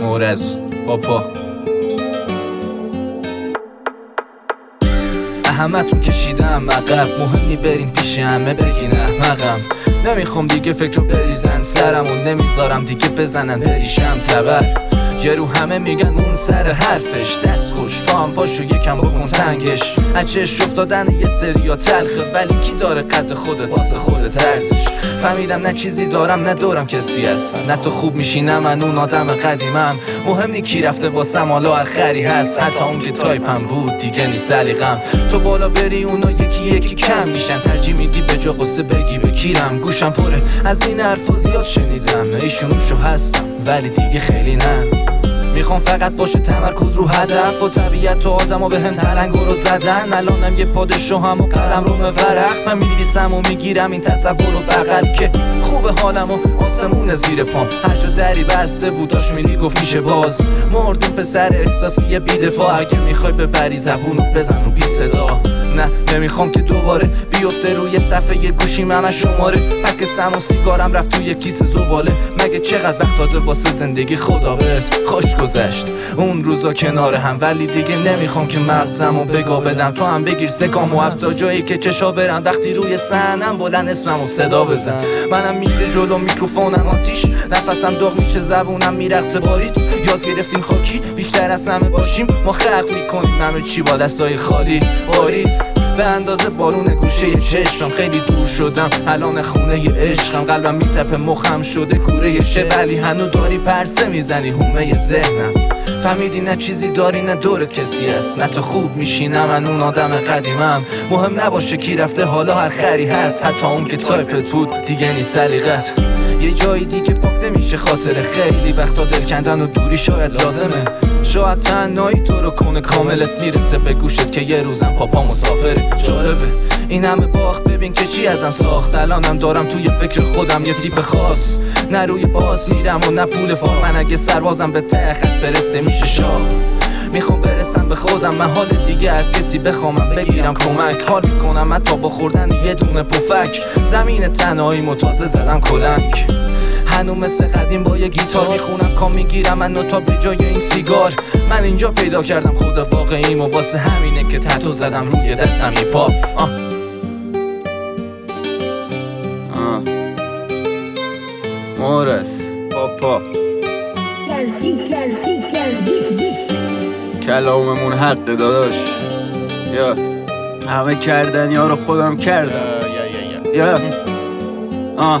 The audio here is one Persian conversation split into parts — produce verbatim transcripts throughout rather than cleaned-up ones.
مورز پاپا. همتون کشیدم عقب، مهم نی بریم پیش همه بگین احمقم. نمیخوام دیگه فکر رو بریزن سرمون، نمیذارم دیگه بزنن بریشم تبر. یه رو همه میگن اون سر حرفش دست خوش، پا هم پاشو یکم بکن تنگش. اچهش افتادن یه سریا تلخه، ولی کی داره قد خودت واسه خودت ارزش. فهمیدم نه چیزی دارم نه دورم کسی هست، نه تو خوب میشی نه من اون آدم قدیمم. مهم نی کی رفته واسم حالا هر خری هست، حتی اون که تایپم بود دیگه نی سلیقم. تو بالا بری اونا یکی یکی کم میشن، ترجیح میدی به جا قصه بگی بکیرم. گوشم پره از این حرفا زیاد شنیدم، ایشونوشو هستم ولی دیگه خیلی نه. میخوام فقط باشه تمرکز رو هدف، و طبیعت و آدم ها به هم تلنگو رو زدن. الانم یه پادشاهم و قلم رو ورق، من می‌نویسم و میگیرم این تصور رو بغل که خوبه حالم و آسمون زیر پام. هر جا دری بسته بود داشت میدی گفت میشه باز. مردون پسر احساسی بی‌دفاع، اگه میخوای ببری زبون رو بزن رو بی صدا. نه نمیخوام که دوباره بیفته روی صفحه گوشیم همه شماره. پک سم و سیگارم رفت توی کیسه زباله. مگه چقدر وقت داده واسه زندگی خدا بهت خوش گذشت اون روزا کنار هم، ولی دیگه نمیخوام که مغزمو بگا بدم. تو هم بگیر سکامو از تا جایی که چشا برم، وقتی روی صحنم بلند اسممو صدا بزن. منم میره جلو میکروفونم آتیش، نفسم داغ میشه زبونم میرقصه باریت. یاد گرفتیم خاکی بیشتر از همه باشیم، ما خلق میکنیم همه چی با دستای خالی. بارید به اندازه بارون گوشه چشمم، خیلی دور شدم الان خونه ی عشقم. قلبم میتپه مخم شده کوره شه، ولی هنو داری پرسه میزنی هومه ذهنم. فهمیدی نه چیزی داری نه دورت کسی هست، نه تو خوب میشی نه من اون آدم قدیمم. مهم نباشه کی رفته حالا هر خری هست، حتی اون که تایپت بود دیگه نی سلیقت. یه جایی دیگه پاک نمیشه خاطر، خیلی وقتا دل کندن و دوری شاید لازمه. شاید تنهایی تو رو کنه کاملت میرسه به گوشت که یه روزم پاپا مسافره. جالبه این همه باخت ببین که چی ازن ساخت. الانم دارم توی فکر خودم یه تیپ خاص، نه روی فاس میرم و نه پول فار. من اگه سربازم به ته خط برسه میشه شاه. میخوام برسم به خودم، من حال دیگه از کسی بخوامم بگیرم کمک. حال میکنم من تا با خوردن یه دونه پفک، زمین تنهایی متازه زدم کلنگ. هنو مثل قدیم با یه گیتار میخونم کام میگیرم من تا به جای این سیگار. من اینجا پیدا کردم خدا واقعیم و واسه همینه که تتو زدم روی دستم یه پاپ. آه. آه. مورس پاپا کلاممون حق داداش. یا همه کردن یا رو خودم کردم. یا آه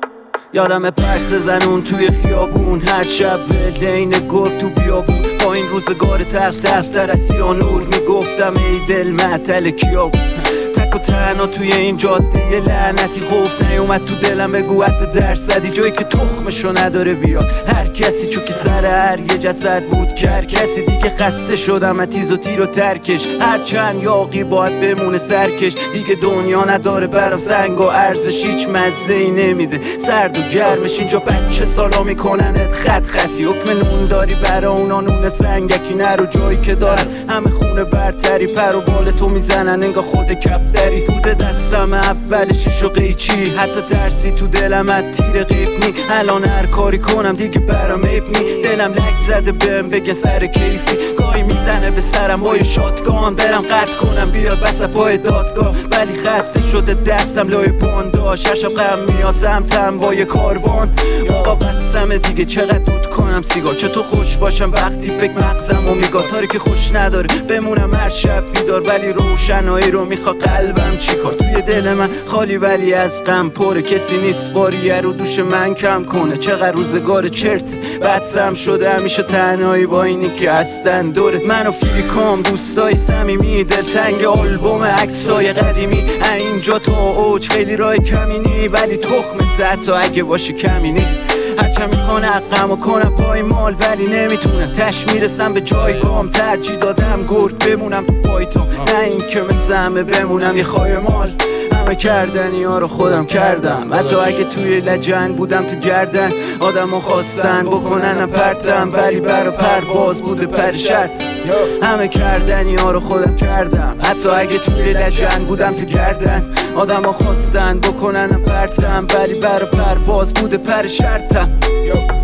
یادم پرس زنون توی خیابون، هر شب ولین گرگ تو بیابون. با این روزگار تلخ تلخ تر از سیانور، میگفتم ای دل معطل کیا بود. تک و تنها توی این جاده لعنتی، خوف نیومد تو دلم بگو حتی درصدی جایی که تخمشو نداره بیاد هر کسی. چون که سر هر یه جسد بود که هر کسی دیگه خسته شدم تیز و تیر و ترکش. هر چند یاقی باید بمونه سرکش، دیگه دنیا نداره برام سنگ و ارزش، هیچ مزه ای نمیده سرد و گرمش. اینجا بچه سالا میکننت خط خطی، حکم نون داری برا اونا نون سنگکی. نرو جایی که دارن همه خونه برتری، پر و بال تو میزنن انگار خود کفتری. بوده دستم اولش شو قیچی، حتی ترسی تو دلم از تیر قیبنی. الان هر کاری کنم دیگه برام عیب نی، دلم لک زده بهم بگه سر کیفی. گاهی میزنه به سرم با یه شاتگان، برم قطع کنم بیاد بس پای دادگاه. ولی خسته شده دستم لای بانداش، هر شب غم میاد سمتم با یه کاروان. آقا بسمه دیگه چقدر دود کنم سیگار، چطور خوش باشم وقتی فکر مغزم و میگاه. تاری که خوش نداره بمونم هر شب بیدار، ولی روشنایی رو میخوا قلبم چیکار. توی دل من خالی ولی از غم پره، کسی نیست باریه رو دوش من کم کنه. چقدر روزگار چرت بدسم شده همیشه تنهایی با اینی که هستن دورت. من و فیلیکام دوستای صمیمی، دلتنگ آلبوم عکسای قدیمی. اینجا تا اوج خیلی راه کمینی، ولی تخمت حتی اگه باشه کمینی. هرچه میخوان حقم و کنم پای مال، ولی نمیتونم تش میرسم به جایگام. ترجیح دادم گرگ بمونم تو فایتام، نه این که مثل همه بمونم یه خواهی مال. همه کردنی ها رو خودم کردم، حتی اگه توی لجن بودم تو گردن. آدم ها خواستن بکننم پرتم، ولی برا پرواز بوده پر شرط. همه کردنی ها رو خودم کردم، حتی اگه توی لجن بودم تو گردن. آدم ها خواستن بکننم پرتم، ولی برا پرواز بوده پر شرطم.